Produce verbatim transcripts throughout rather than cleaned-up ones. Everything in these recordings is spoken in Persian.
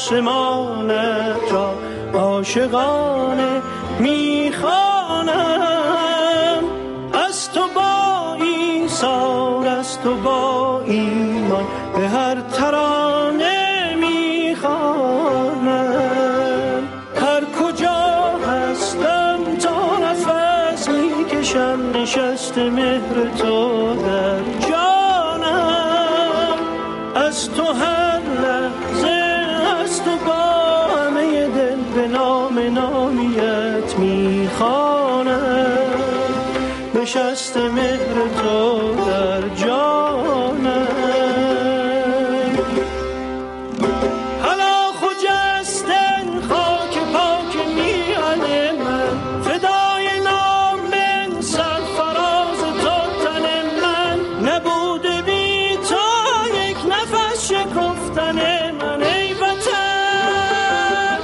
آسمانت را عاشقانه میخوانم. از تو با ایثار، از تو با ایمان به هر ترانه میخوانم. هر کجا هستم تا نفس میکشم نشست مهر تو در جانم. از تو هر لحظه، از تو با همه دل به نام نامیت میخوانم. نشست مهر تو در جانم. حالا خجستن خاک پاک میهن من، فدای نام من، سرفراز تو تن من. نبوده بی تو یک نفس شکفتن من ای وطن.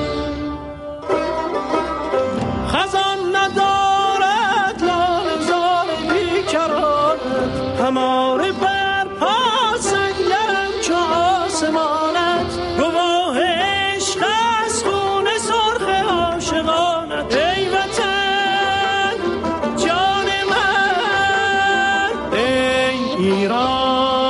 خزان ندارد لاله زار بیکرانت، هماره بر پا سنگرم چو آسمانت. گواه عشق از خون سرخ عاشقانت ای وطن، جان من ای ایران.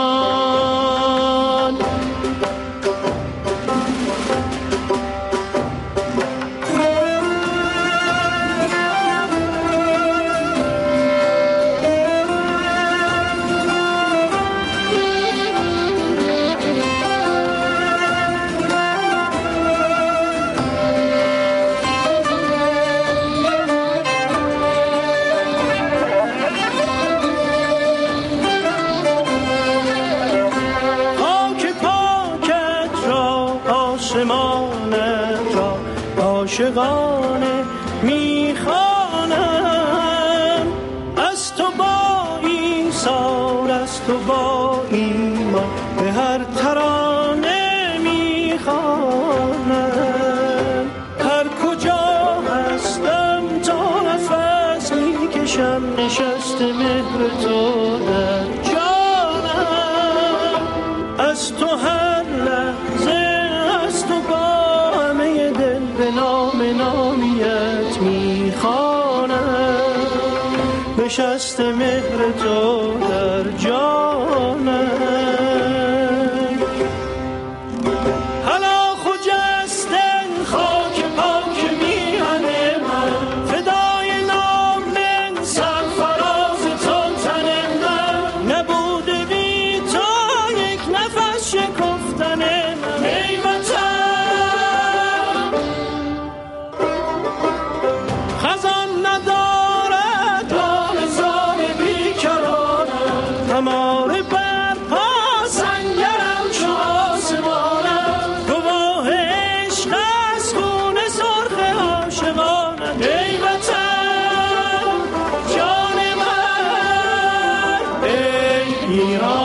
خاک پاکت را، آسمانت را عاشقانه میخوانم. از تو با ایثار، از تو با ایمان به هر ترانه میخوانم. هر کجا هستم تا نفس میکشم نشست مهر تو در جانم. از تو هر لحظه، از تو با همه دل به نام نامیت میخوانم. نشست مهر تو در جانم. حالا خجستن خاک پاک میهن من، فدای نام من، سرفراز تو تن من. نبوده بی تو یک نفس شکفتن من ای وطن. خزان ندارد لاله زار بیکرانت، هماره بر پا سنگرم چو آسمانت. گواه عشق از خون سرخ عاشقانت ای وطن، جان من ای ایران.